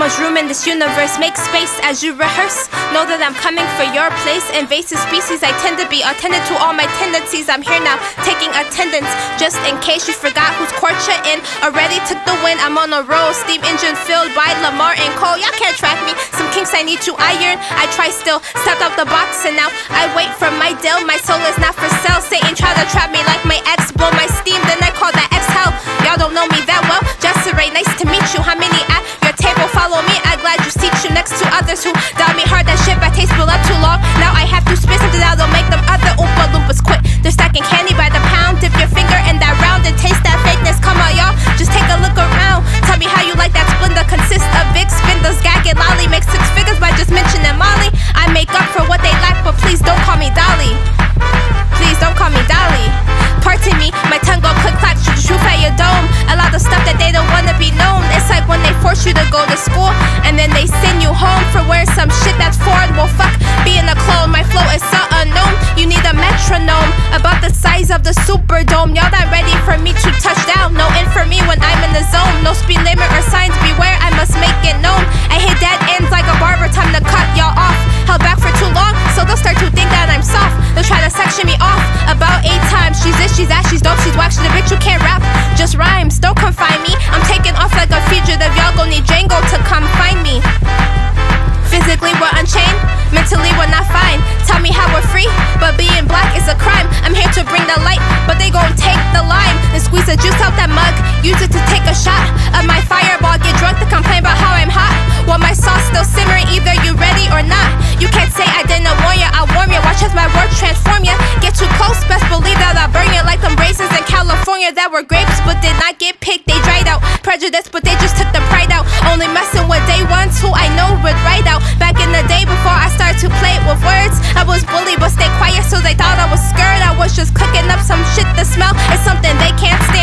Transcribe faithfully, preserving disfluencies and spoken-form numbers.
much room in this universe. Make space as you rehearse. Know that I'm coming for your place. Invasive species, I tend to be attended to all my tendencies. I'm here now, taking attendance. Just in case you forgot whose court you're in. Already took the win, I'm on a roll. Steam engine filled by Lamar and Cole. Y'all can't track me. Some kinks I need to iron. I try still, stepped out the box and now I wait for my deal. My soul is not for sale. Satan try to trap me like my ex. Blow my steam, then I call that ex hell. Y'all don't know me that well. Jessere, nice to meet you. How many at your table follow me? I'm glad you seat you next to others who doubt me hard. That shit by taste built up too long. Now I have to spit something that'll make them other Oompa Loompas quit. They're stacking candy by the pound. Dip your finger in that round and taste that fakeness. Come on, y'all, just take a look around. Tell me how you like that Splenda. Consists of big spindles, gag and lolly. Make six figures by just mentioning Molly. I make up for what they lack, but please don't call me Dolly. Please don't call me Dolly. Pardon me, my tongue go click clack, shoot shoot at your dome. A lot of stuff that they don't wanna be known. It's like when they force you to go to school and then they send you home for wearing some shit that's foreign. Well, fuck being a clone. My flow is so unknown. You need a metronome about the size of the Superdome. Y'all not ready for me to touch down. No in for me when I'm in the zone. No speed limit or signs. Beware, I must make it known. I hit dead ends like a barber. Time to cut y'all off. Held back for too long, so they'll start to think that I'm soft. They'll try to section me off about eight times. She's this, she's that, she's dope, she's whack. She's a bitch, you can't rap, just rhymes. Don't confine me. I'm taking off like a fugitive. Y'all gon' need Django to come find me. Physically we're unchained, mentally we're not fine. Tell me how we're free, but being black is a crime. I'm here to bring the light, but they gon' take the lime and squeeze the juice out that mug. Use it to take a shot of my fireball. Get drunk to complain about how I'm hot, while my sauce still simmering. Either you ready or not. You can't say I didn't warn ya. I warn ya. Watch as my words transform ya. Get too close, best believe that I burn ya. Like them raisins in California that were grapes but did not get picked. They dried out, prejudice, but they just took the pride out. Only messing with day ones who I know would ride out. Back in the day before I started to play with words, I was bullied but stay quiet so they thought I was scared. I was just cooking up some shit to smell. It's something they can't stand.